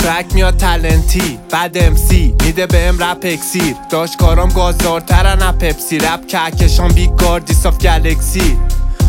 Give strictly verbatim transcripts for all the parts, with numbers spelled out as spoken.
ترک میاد تلنتی بعد امسی میده بهم رپ اکسیر داشت کارام گازدارترن اپ پپسی رپ کهکشان بیگ گاردیس آف گلکسی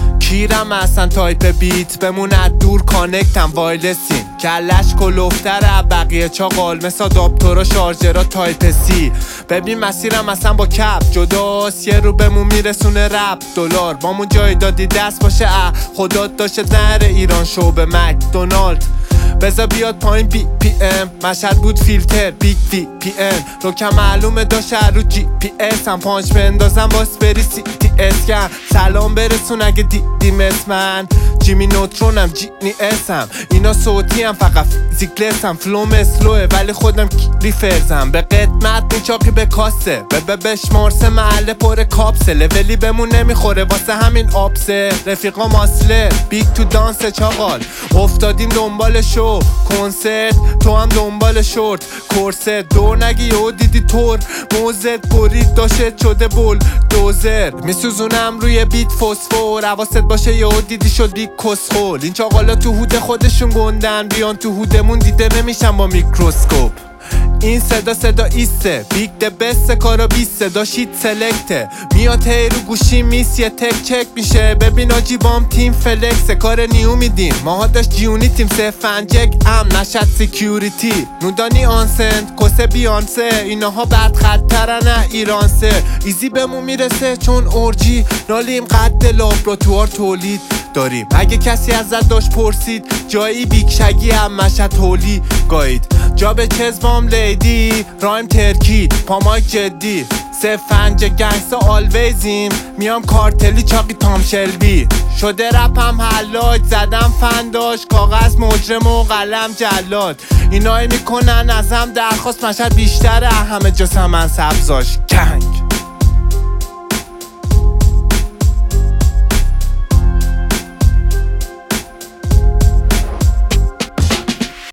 کیرم اصلا تایپ بیت بموند دور کانکتم وایلسین کلش کلوفتره بقیه چاقال مثل آداپتورا شارژرا تایپ سی ببین مسیرم اصلا با کپ جداست یه رو بمون میرسونه رپ دلار بامون جای دادی دست باشه اه خدات داشته نره ایران شو به مکدونالد بذار بیاد پایین بی پی ام مشهد بود فیلتر بیگ وی پی ام رو که معلومه داشته رو جی پی اس هم پانچ بندازم باس بری سی تی اس کن سلام برسون اگه دیدیم اسمن جیمی نوترونم جینی اسم اینا صوتی هم فقط فیزیکلس هم فلوم اسلوه ولی خودم ریفرزم به قدمت میچاقی به کاسه به به بشمارسه محله پر کاپسله ولی بمون نمیخوره واسه همین آبسه رفیقا ماسله بیگ تو دانس چاقال افتادیم دنبال شو کنسرت تو هم دنبال شورت کورست دور نگی و دیدی تور موزت برید داشت شده بول دوزر میسوزونم روی بیت فسفور حواست باشه یه دیدی شد بیگ کسخول این چاقالا تو هود خودشون گندن بیان تو هودمون دیده نمیشن با میکروسکوپ این صدا صدا ایسته بیگ ده بست کارا بیست صدا شیت سلکته میاد هی رو گوشی میس یه تک چک میشه ببین آجی بام تیم فلکسه کار نیو میدیم ماها داشت جیونی تیم سه فنجک ام نشد سیکیوریتی نودانی آنسنت کسه بیانسه ایناها بد خطرن نه ایرانسه ایزی بهمون میرسه چون اورجی نالیم قد لابراتوار تولید داریم اگه کسی ازت داشت پرسید جایی بیگ شگی هم مشهد تولی گاید جا به چزبام لیدی رایم ترکی پامایک جدی سه فنج گنگستا آلویزیم میام کارتلی چاقی تام شلبی شده رپم حلاج زدم فنداش کاغذ مجرم و قلم جلاد اینایی میکنن ازم درخواست مشهد بیشتره همه جا سمن سبزاش کنگ